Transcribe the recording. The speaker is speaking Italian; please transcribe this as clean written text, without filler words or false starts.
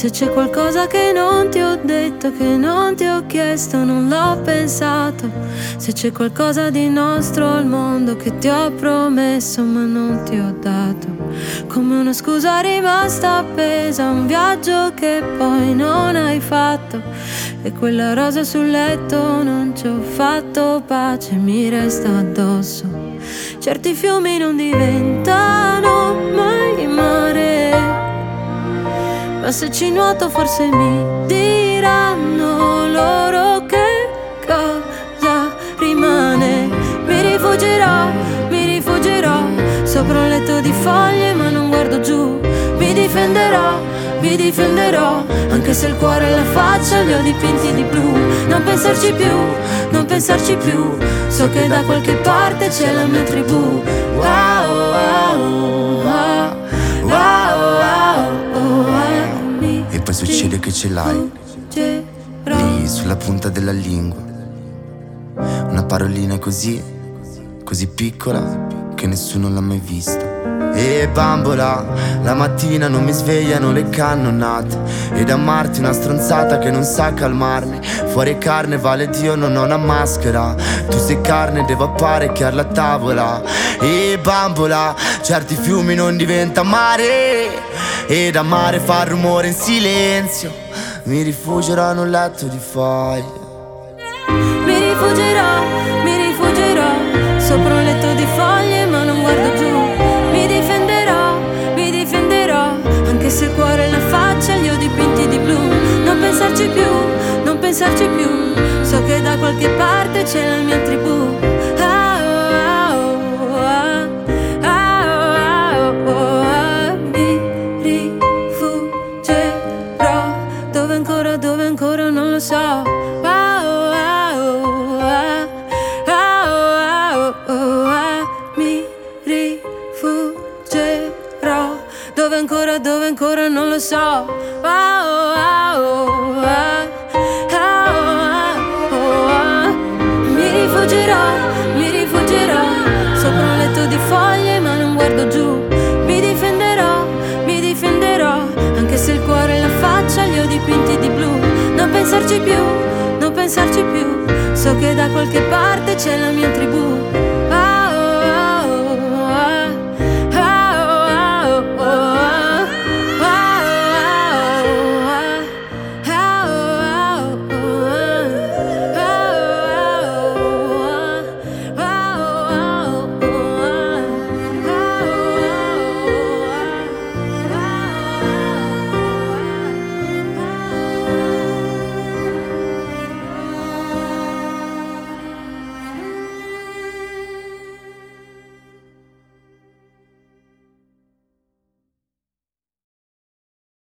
Se c'è qualcosa che non ti ho detto, che non ti ho chiesto, non l'ho pensato. Se c'è qualcosa di nostro al mondo che ti ho promesso ma non ti ho dato, come una scusa rimasta appesa, un viaggio che poi non hai fatto. E quella rosa sul letto non ci ho fatto pace, mi resta addosso. Certi fiumi non diventano mai mare, ma se ci nuoto forse mi diranno loro che cosa rimane. Mi rifugirò sopra un letto di foglie ma non guardo giù. Mi difenderò, anche se il cuore e la faccia li ho dipinti di blu. Non pensarci più, so che da qualche parte c'è la mia tribù. Wow, wow, wow, wow, wow, wow. E poi succede che ce l'hai lì sulla punta della lingua, una parolina così piccola che nessuno l'ha mai vista. E bambola, la mattina non mi svegliano le cannonate, ed amarti una stronzata che non sa calmarmi. Fuori carne vale Dio, non ho una maschera. Tu sei carne, devo apparecchiare la tavola. E bambola, certi fiumi non diventa mare, ed amare fa rumore in silenzio. Mi rifugierò in un letto di foglie. Mi rifugierò sopra un letto di foglie ma non guardo giù. Mi difenderò, anche se il cuore e la faccia li ho dipinti di blu. Non pensarci più, so che da qualche parte c'è la mia tribù. Mi rifuggerò dove ancora non lo so. Mi rifuggerò dove ancora non lo so. Mi rifuggerò sopra un letto di foglie ma non guardo giù. Mi difenderò, anche se il cuore e la faccia li ho dipinti di blu. Non pensarci più, so che da qualche parte c'è la mia tribù.